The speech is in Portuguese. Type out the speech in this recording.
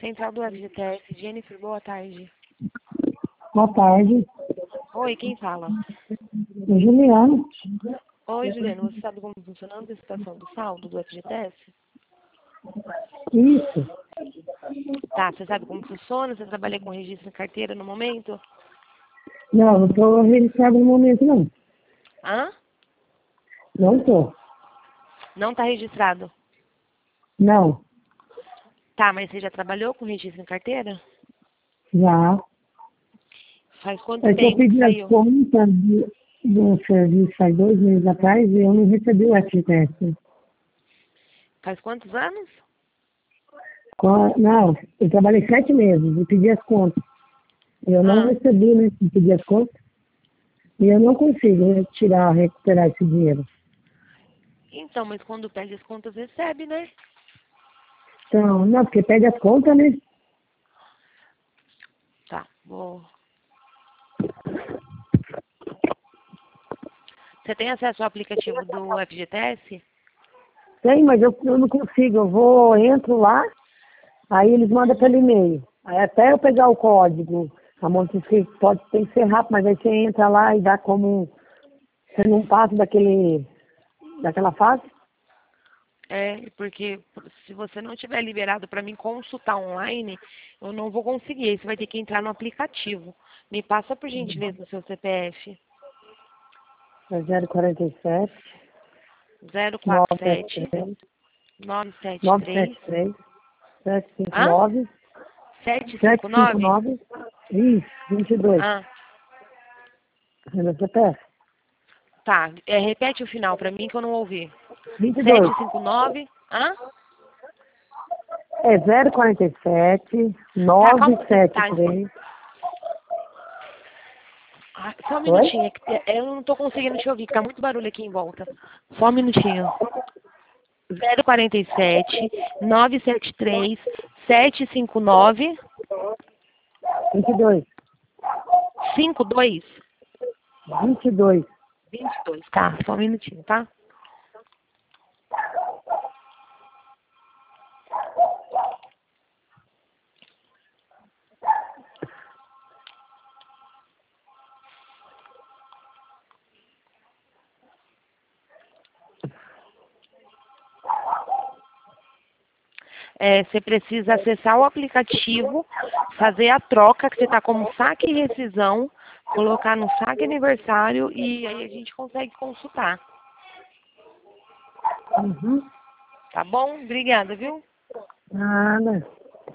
Central do FGTS, Jennifer, boa tarde. Boa tarde. Oi, quem fala? É Juliana. Oi, Juliana, você sabe como funciona a antecipação do saldo do FGTS? Isso. Tá, você sabe como funciona? Você trabalha com registro em carteira no momento? Não estou registrado no momento, não. Hã? Não estou. Não tá registrado? Não. Tá, mas você já trabalhou com registro em carteira? Já. Faz quanto É que eu tempo que pedi as saiu? contas de um serviço há 2 meses atrás e eu não recebi o FGTS. Faz quantos anos? Não, eu trabalhei 7 meses e pedi as contas. Eu não Ah, recebi, né? Pedi as contas e eu não consigo recuperar esse dinheiro. então, mas quando pede as contas recebe, né? Então, não, porque pede as contas, né? Tá, vou... Você tem acesso ao aplicativo do FGTS? Tem, mas eu não consigo. Entro lá, aí eles mandam pelo e-mail. Aí até eu pegar o código, a Montesquieu tem que ser rápido, mas aí você entra lá e dá como você não passa daquela fase. É, porque se você não tiver liberado para mim consultar online, eu não vou conseguir. Aí você vai ter que entrar no aplicativo. Me passa, por gentileza, o seu CPF. É 047 047 973 973 973 Hã? 759 759? 759 isso, 22. Ah, É meu CPF. tá. Repete o final para mim que eu não ouvi. 22. 759 Hã? É 047 Tá, calma um pouquinho. Tá. 973. Ah, só um Oi? minutinho. Eu não tô conseguindo te ouvir, que tá muito barulho aqui em volta. Só um minutinho. 047 973 759 22. 52 22. 22. Tá, só um minutinho, tá? Você precisa acessar o aplicativo, fazer a troca, que você está como saque e rescisão, colocar no saque aniversário e aí a gente consegue consultar. Uhum. Tá bom? Obrigada, viu? Nada.